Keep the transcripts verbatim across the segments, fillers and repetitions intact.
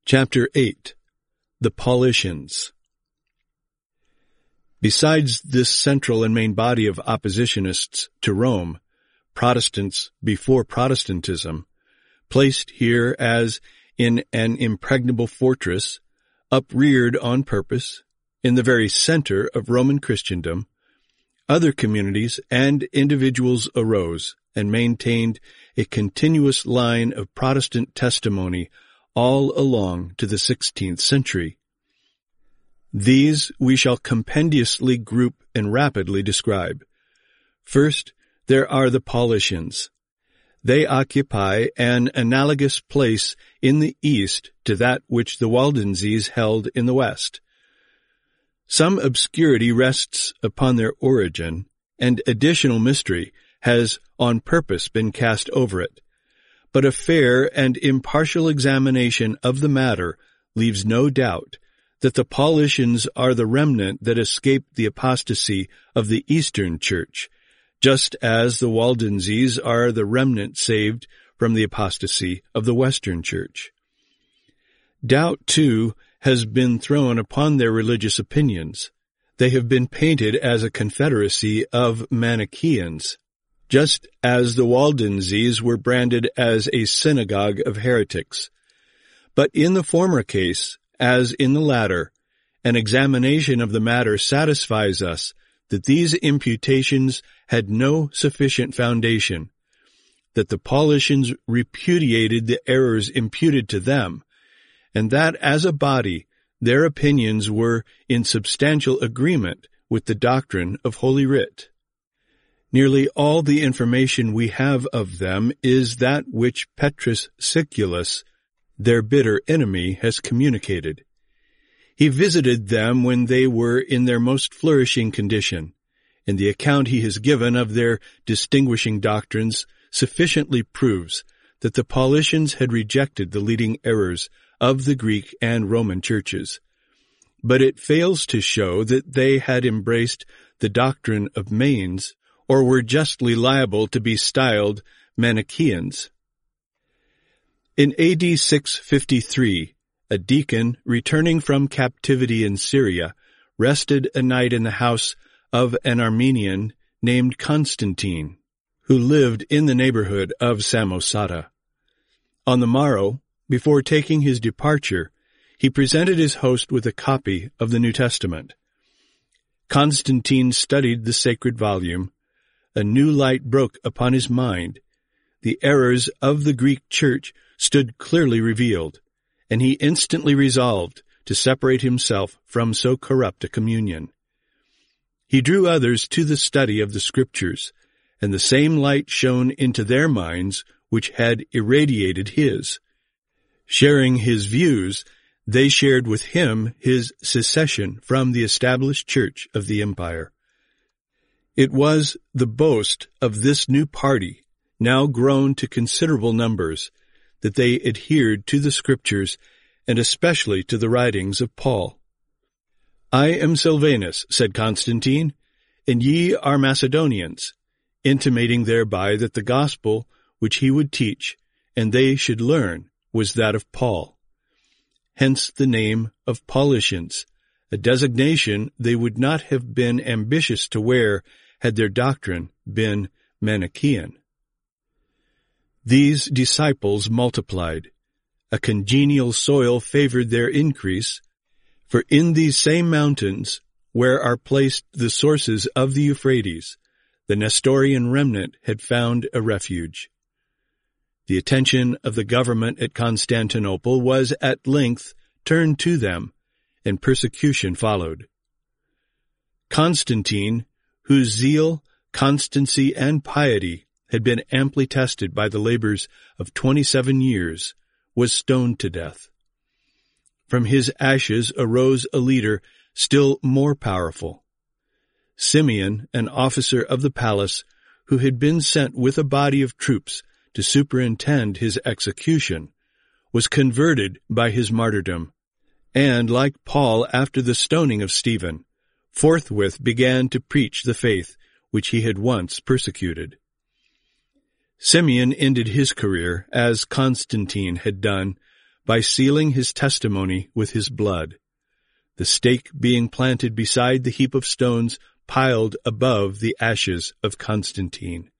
Chapter eight. The Paulicians. Besides this central and main body of oppositionists to Rome, Protestants before Protestantism, placed here as in an impregnable fortress, upreared on purpose, in the very center of Roman Christendom, other communities and individuals arose and maintained a continuous line of Protestant testimony all along to the sixteenth century. These we shall compendiously group and rapidly describe. First, there are the Paulicians. They occupy an analogous place in the East to that which the Waldenses held in the West. Some obscurity rests upon their origin, and additional mystery has on purpose been cast over it. But a fair and impartial examination of the matter leaves no doubt that the Paulicians are the remnant that escaped the apostasy of the Eastern Church, just as the Waldenses are the remnant saved from the apostasy of the Western Church. Doubt, too, has been thrown upon their religious opinions. They have been painted as a confederacy of Manichaeans, just as the Waldenses were branded as a synagogue of heretics. But in the former case, as in the latter, an examination of the matter satisfies us that these imputations had no sufficient foundation, that the Paulicians repudiated the errors imputed to them, and that as a body their opinions were in substantial agreement with the doctrine of Holy Writ. Nearly all the information we have of them is that which Petrus Siculus, their bitter enemy, has communicated. He visited them when they were in their most flourishing condition, and the account he has given of their distinguishing doctrines sufficiently proves that the Paulicians had rejected the leading errors of the Greek and Roman churches. But it fails to show that they had embraced the doctrine of Manes, or were justly liable to be styled Manichaeans. In A D six fifty-three, a deacon, returning from captivity in Syria, rested a night in the house of an Armenian named Constantine, who lived in the neighborhood of Samosata. On the morrow, before taking his departure, he presented his host with a copy of the New Testament. Constantine studied the sacred volume. A new light broke upon his mind. The errors of the Greek Church stood clearly revealed, and he instantly resolved to separate himself from so corrupt a communion. He drew others to the study of the Scriptures, and the same light shone into their minds which had irradiated his. Sharing his views, they shared with him his secession from the established Church of the Empire. It was the boast of this new party, now grown to considerable numbers, that they adhered to the Scriptures, and especially to the writings of Paul. "I am Silvanus," said Constantine, "and ye are Macedonians," intimating thereby that the gospel which he would teach, and they should learn, was that of Paul. Hence the name of Paulicians, a designation they would not have been ambitious to wear had their doctrine been Manichaean. These disciples multiplied. A congenial soil favored their increase, for in these same mountains, where are placed the sources of the Euphrates, the Nestorian remnant had found a refuge. The attention of the government at Constantinople was at length turned to them, and persecution followed. Constantine, whose zeal, constancy, and piety had been amply tested by the labors of twenty-seven years, was stoned to death. From his ashes arose a leader still more powerful. Simeon, an officer of the palace, who had been sent with a body of troops to superintend his execution, was converted by his martyrdom, and, like Paul after the stoning of Stephen, forthwith began to preach the faith which he had once persecuted. Simeon ended his career, as Constantine had done, by sealing his testimony with his blood, the stake being planted beside the heap of stones piled above the ashes of Constantine.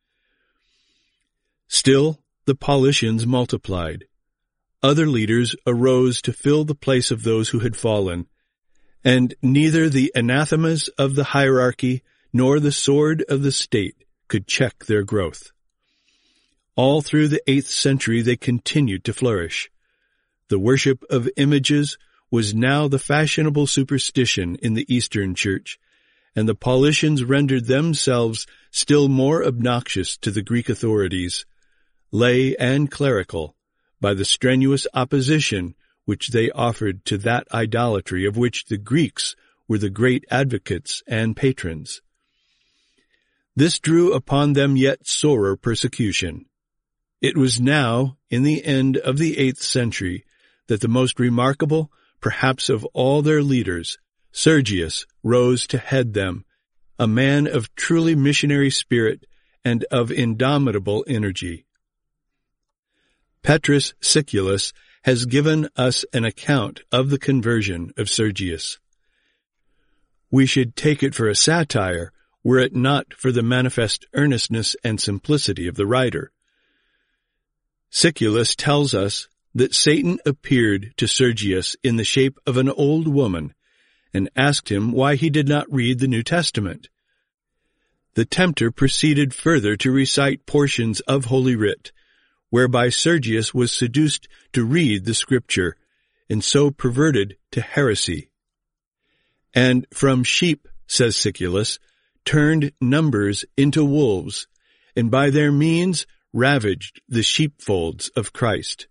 Still, the Paulicians multiplied. Other leaders arose to fill the place of those who had fallen, and neither the anathemas of the hierarchy nor the sword of the state could check their growth. All through the eighth century they continued to flourish. The worship of images was now the fashionable superstition in the Eastern Church, and the Paulicians rendered themselves still more obnoxious to the Greek authorities, lay and clerical, by the strenuous opposition which they offered to that idolatry of which the Greeks were the great advocates and patrons. This drew upon them yet sorer persecution. It was now, in the end of the eighth century, that the most remarkable, perhaps of all their leaders, Sergius, rose to head them, a man of truly missionary spirit and of indomitable energy. Petrus Siculus has given us an account of the conversion of Sergius. We should take it for a satire, were it not for the manifest earnestness and simplicity of the writer. Siculus tells us that Satan appeared to Sergius in the shape of an old woman and asked him why he did not read the New Testament. The tempter proceeded further to recite portions of Holy Writ, whereby Sergius was seduced to read the Scripture, and so perverted to heresy. And from sheep, says Siculus, turned numbers into wolves, and by their means ravaged the sheepfolds of Christ.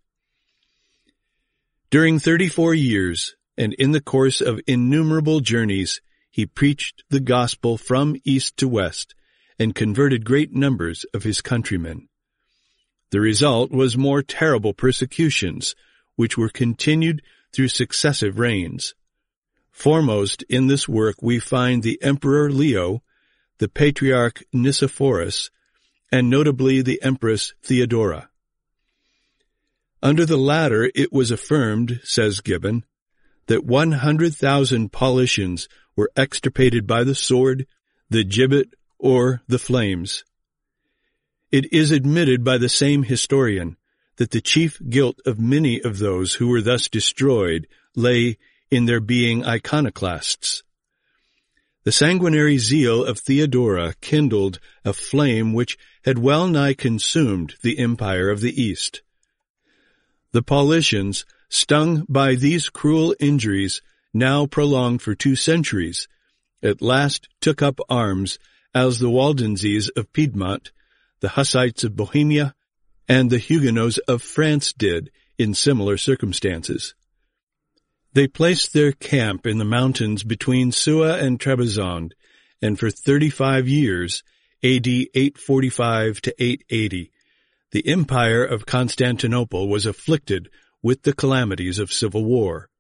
During thirty-four years, and in the course of innumerable journeys, he preached the gospel from east to west, and converted great numbers of his countrymen. The result was more terrible persecutions, which were continued through successive reigns. Foremost in this work we find the Emperor Leo, the Patriarch Nicephorus, and notably the Empress Theodora. Under the latter it was affirmed, says Gibbon, that one hundred thousand Paulicians were extirpated by the sword, the gibbet, or the flames. It is admitted by the same historian that the chief guilt of many of those who were thus destroyed lay in their being iconoclasts. The sanguinary zeal of Theodora kindled a flame which had well nigh consumed the empire of the East. The Paulicians, stung by these cruel injuries, now prolonged for two centuries, at last took up arms as the Waldenses of Piedmont, the Hussites of Bohemia, and the Huguenots of France did in similar circumstances. They placed their camp in the mountains between Sua and Trebizond, and for thirty-five years, A D eight forty-five to eight eighty, the empire of Constantinople was afflicted with the calamities of civil war.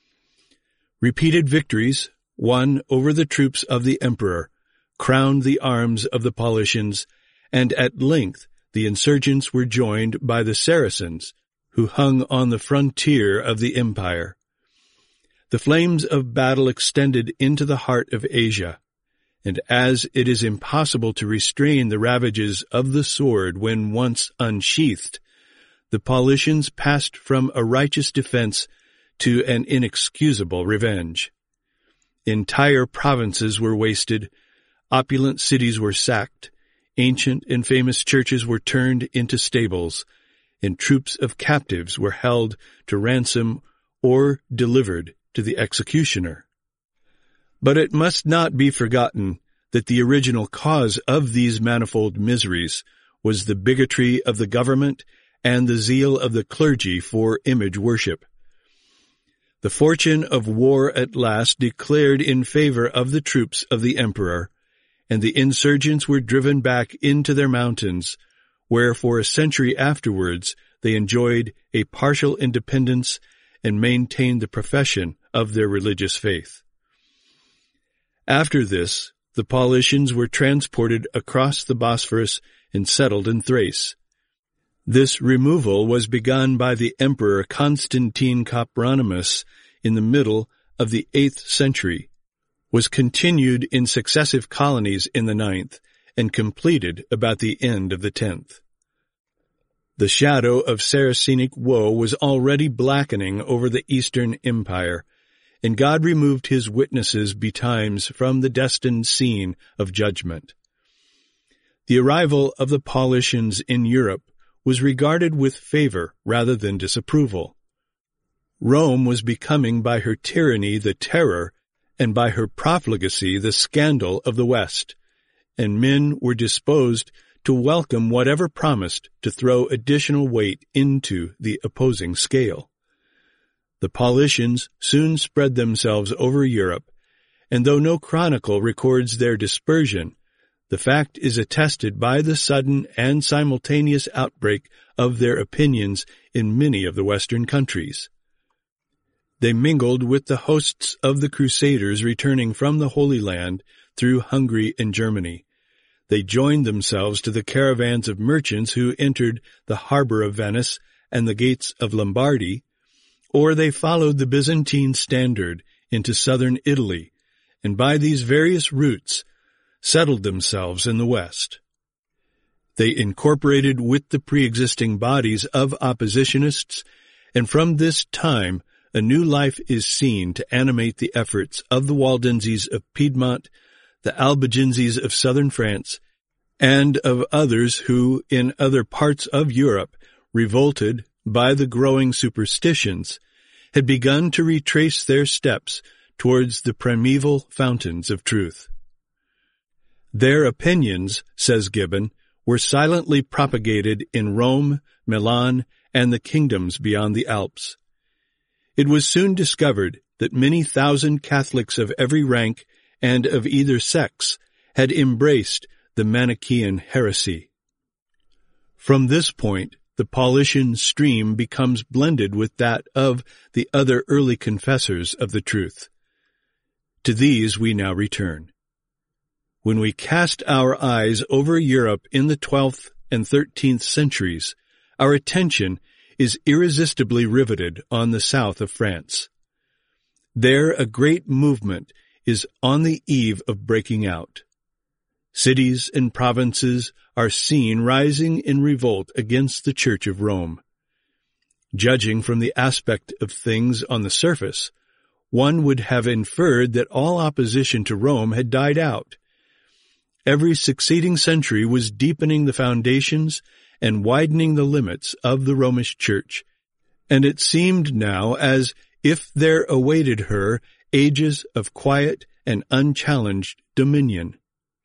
Repeated victories, won over the troops of the emperor, crowned the arms of the Paulicians, and at length the insurgents were joined by the Saracens, who hung on the frontier of the empire. The flames of battle extended into the heart of Asia, and as it is impossible to restrain the ravages of the sword when once unsheathed, the Paulicians passed from a righteous defense to an inexcusable revenge. Entire provinces were wasted, opulent cities were sacked, ancient and famous churches were turned into stables, and troops of captives were held to ransom or delivered to the executioner. But it must not be forgotten that the original cause of these manifold miseries was the bigotry of the government and the zeal of the clergy for image worship. The fortune of war at last declared in favor of the troops of the emperor, and the insurgents were driven back into their mountains, where for a century afterwards they enjoyed a partial independence and maintained the profession of their religious faith. After this, the Paulicians were transported across the Bosphorus and settled in Thrace. This removal was begun by the Emperor Constantine Copronymus in the middle of the eighth century, was continued in successive colonies in the ninth, and completed about the end of the tenth. The shadow of Saracenic woe was already blackening over the Eastern Empire, and God removed his witnesses betimes from the destined scene of judgment. The arrival of the Paulicians in Europe was regarded with favor rather than disapproval. Rome was becoming by her tyranny the terror, and by her profligacy the scandal of the West, and men were disposed to welcome whatever promised to throw additional weight into the opposing scale. The Paulicians soon spread themselves over Europe, and though no chronicle records their dispersion, the fact is attested by the sudden and simultaneous outbreak of their opinions in many of the Western countries. They mingled with the hosts of the Crusaders returning from the Holy Land through Hungary and Germany. They joined themselves to the caravans of merchants who entered the harbor of Venice and the gates of Lombardy, or they followed the Byzantine standard into southern Italy, and by these various routes settled themselves in the West. They incorporated with the pre-existing bodies of oppositionists, and from this time a new life is seen to animate the efforts of the Waldenses of Piedmont, the Albigenses of southern France, and of others who, in other parts of Europe, revolted by the growing superstitions, had begun to retrace their steps towards the primeval fountains of truth. Their opinions, says Gibbon, were silently propagated in Rome, Milan, and the kingdoms beyond the Alps. It was soon discovered that many thousand Catholics of every rank and of either sex had embraced the Manichaean heresy. From this point, the Paulician stream becomes blended with that of the other early confessors of the truth. To these we now return. When we cast our eyes over Europe in the twelfth and thirteenth centuries, our attention is irresistibly riveted on the south of France. There a great movement is on the eve of breaking out. Cities and provinces are seen rising in revolt against the Church of Rome. Judging from the aspect of things on the surface, one would have inferred that all opposition to Rome had died out. Every succeeding century was deepening the foundations and widening the limits of the Romish Church, and it seemed now as if there awaited her ages of quiet and unchallenged dominion.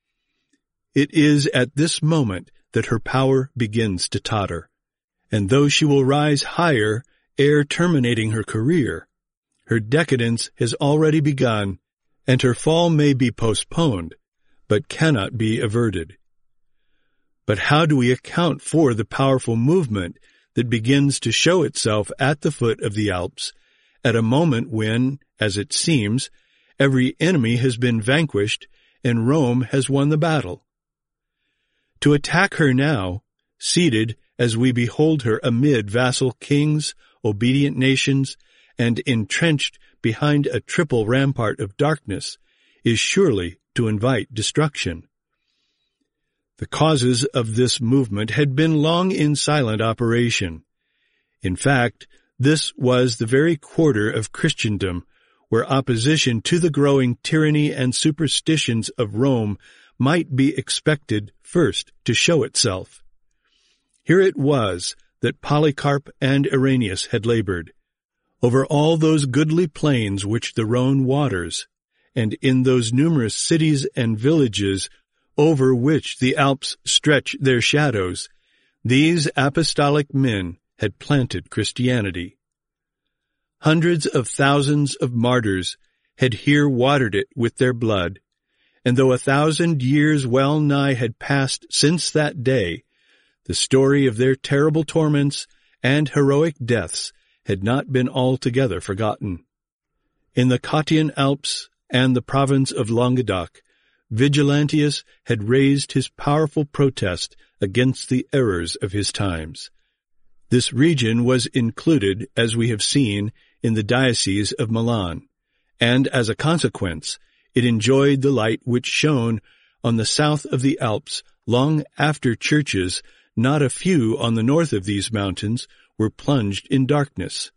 It is at this moment that her power begins to totter, and though she will rise higher ere terminating her career, her decadence has already begun, and her fall may be postponed, but cannot be averted. But how do we account for the powerful movement that begins to show itself at the foot of the Alps, at a moment when, as it seems, every enemy has been vanquished and Rome has won the battle? To attack her now, seated as we behold her amid vassal kings, obedient nations, and entrenched behind a triple rampart of darkness, is surely to invite destruction. The causes of this movement had been long in silent operation. In fact, this was the very quarter of Christendom where opposition to the growing tyranny and superstitions of Rome might be expected first to show itself. Here it was that Polycarp and Irenaeus had labored, over all those goodly plains which the Rhone waters, and in those numerous cities and villages over which the Alps stretch their shadows, these apostolic men had planted Christianity. Hundreds of thousands of martyrs had here watered it with their blood, and though a thousand years well nigh had passed since that day, the story of their terrible torments and heroic deaths had not been altogether forgotten. In the Cottian Alps and the province of Languedoc, Vigilantius had raised his powerful protest against the errors of his times. This region was included, as we have seen, in the Diocese of Milan, and as a consequence, it enjoyed the light which shone on the south of the Alps long after churches, not a few on the north of these mountains, were plunged in darkness.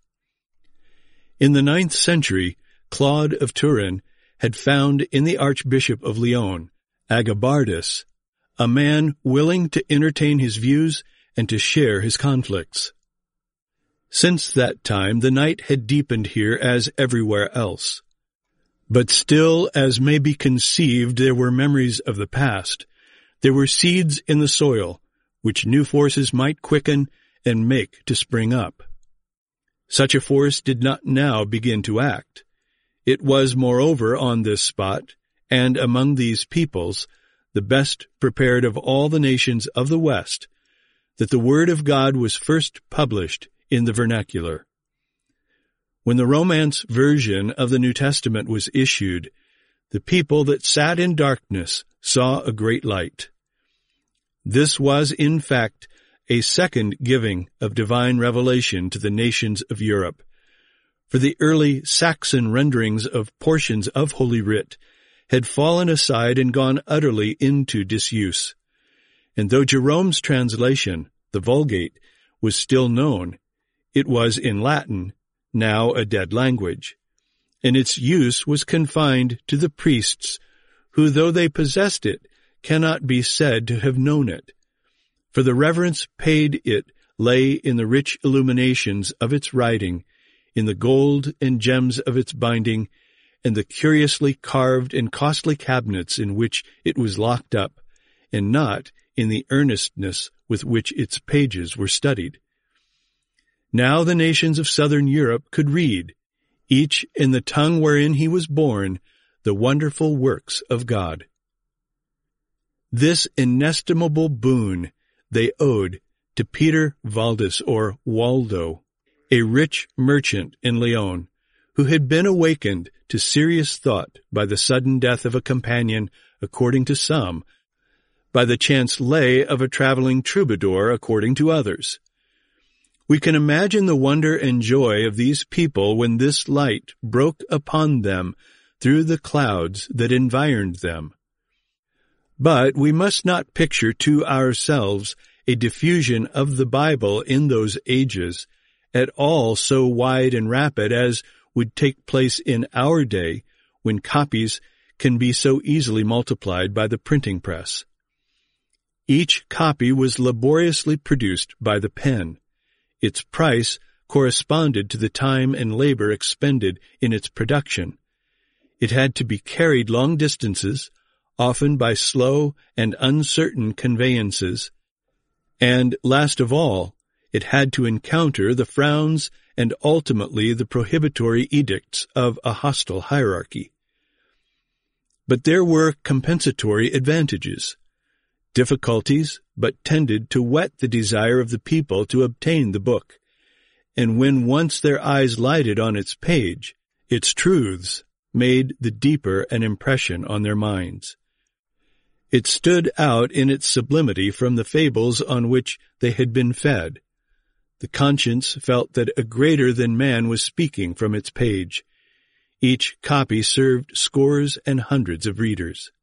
In the ninth century, Claude of Turin had found in the Archbishop of Lyon, Agabardus, a man willing to entertain his views and to share his conflicts. Since that time the night had deepened here as everywhere else. But still, as may be conceived, there were memories of the past. There were seeds in the soil, which new forces might quicken and make to spring up. Such a force did not now begin to act. It was, moreover, on this spot, and among these peoples, the best prepared of all the nations of the West, that the Word of God was first published in the vernacular. When the Romance version of the New Testament was issued, the people that sat in darkness saw a great light. This was, in fact, a second giving of divine revelation to the nations of Europe, for the early Saxon renderings of portions of Holy Writ had fallen aside and gone utterly into disuse. And though Jerome's translation, the Vulgate, was still known, it was in Latin, now a dead language, and its use was confined to the priests, who, though they possessed it, cannot be said to have known it. For the reverence paid it lay in the rich illuminations of its writing, in the gold and gems of its binding, and the curiously carved and costly cabinets in which it was locked up, and not in the earnestness with which its pages were studied. Now the nations of southern Europe could read, each in the tongue wherein he was born, the wonderful works of God. This inestimable boon they owed to Peter Valdus, or Waldo, a rich merchant in Lyon, who had been awakened to serious thought by the sudden death of a companion, according to some, by the chance lay of a traveling troubadour, according to others. We can imagine the wonder and joy of these people when this light broke upon them through the clouds that environed them. But we must not picture to ourselves a diffusion of the Bible in those ages at all so wide and rapid as would take place in our day when copies can be so easily multiplied by the printing press. Each copy was laboriously produced by the pen. Its price corresponded to the time and labor expended in its production. It had to be carried long distances, often by slow and uncertain conveyances, and, last of all, it had to encounter the frowns and ultimately the prohibitory edicts of a hostile hierarchy. But there were compensatory advantages. Difficulties but tended to whet the desire of the people to obtain the book, and when once their eyes lighted on its page, its truths made the deeper an impression on their minds. It stood out in its sublimity from the fables on which they had been fed. The conscience felt that a greater than man was speaking from its page. Each copy served scores and hundreds of readers.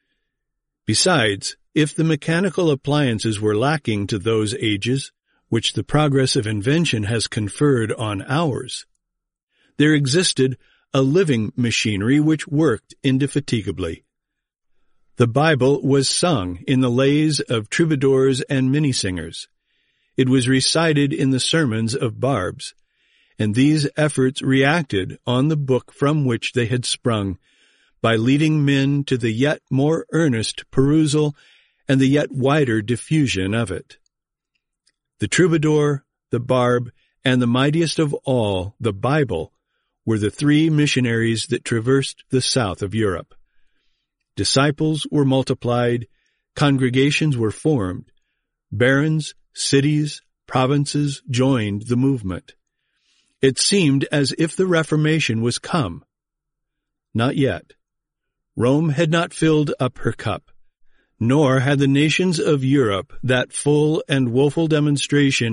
Besides, if the mechanical appliances were lacking to those ages, which the progress of invention has conferred on ours, there existed a living machinery which worked indefatigably. The Bible was sung in the lays of troubadours and minnesingers. It was recited in the sermons of barbs, and these efforts reacted on the book from which they had sprung, by leading men to the yet more earnest perusal and the yet wider diffusion of it. The troubadour, the barb, and the mightiest of all, the Bible, were the three missionaries that traversed the south of Europe. Disciples were multiplied, congregations were formed, barons, cities, provinces joined the movement. It seemed as if the Reformation was come. Not yet. Rome had not filled up her cup, nor had the nations of Europe that full and woeful demonstration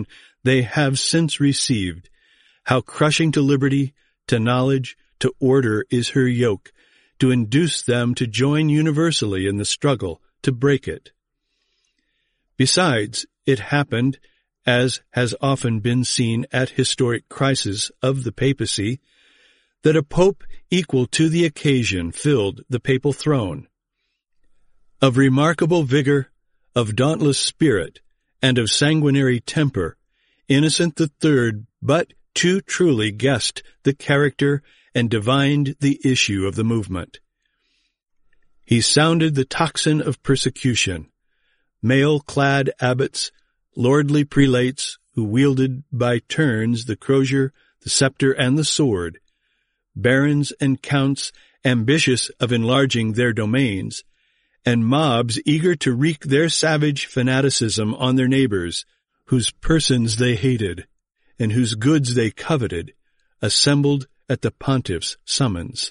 they have since received, how crushing to liberty, to knowledge, to order is her yoke, to induce them to join universally in the struggle to break it. Besides, it happened, as has often been seen at historic crises of the papacy, that a pope equal to the occasion filled the papal throne. Of remarkable vigor, of dauntless spirit, and of sanguinary temper, Innocent the Third but too truly guessed the character and divined the issue of the movement. He sounded the tocsin of persecution. Mail-clad abbots, lordly prelates, who wielded by turns the crozier, the scepter, and the sword, barons and counts ambitious of enlarging their domains, and mobs eager to wreak their savage fanaticism on their neighbors, whose persons they hated, and whose goods they coveted, assembled at the pontiff's summons.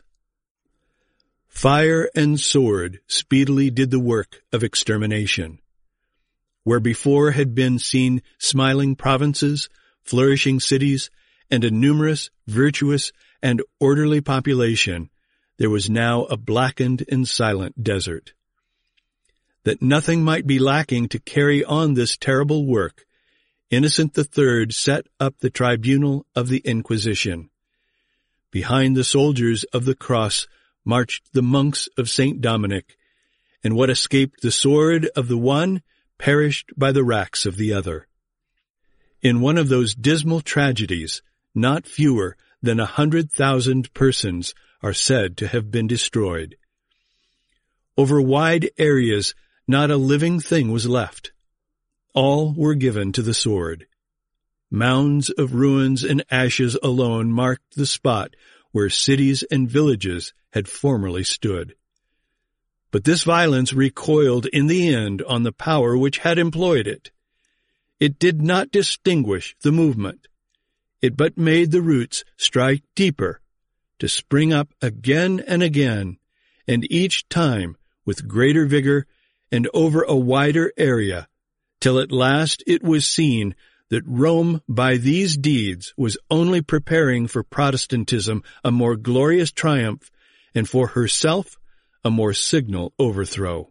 Fire and sword speedily did the work of extermination. Where before had been seen smiling provinces, flourishing cities, and a numerous, virtuous, and orderly population, there was now a blackened and silent desert. That nothing might be lacking to carry on this terrible work, Innocent the Third set up the tribunal of the Inquisition. Behind the soldiers of the cross marched the monks of Saint Dominic, and what escaped the sword of the one perished by the racks of the other. In one of those dismal tragedies, not fewer than a hundred thousand persons are said to have been destroyed. Over wide areas not a living thing was left. All were given to the sword. Mounds of ruins and ashes alone marked the spot where cities and villages had formerly stood. But this violence recoiled in the end on the power which had employed it. It did not distinguish the movement. It but made the roots strike deeper, to spring up again and again, and each time with greater vigor and over a wider area, till at last it was seen that Rome by these deeds was only preparing for Protestantism a more glorious triumph, and for herself a more signal overthrow.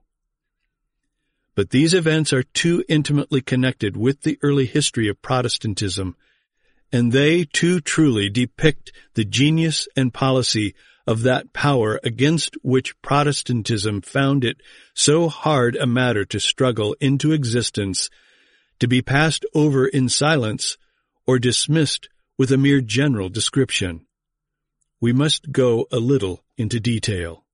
But these events are too intimately connected with the early history of Protestantism, and they too truly depict the genius and policy of that power against which Protestantism found it so hard a matter to struggle into existence, to be passed over in silence or dismissed with a mere general description. We must go a little into detail.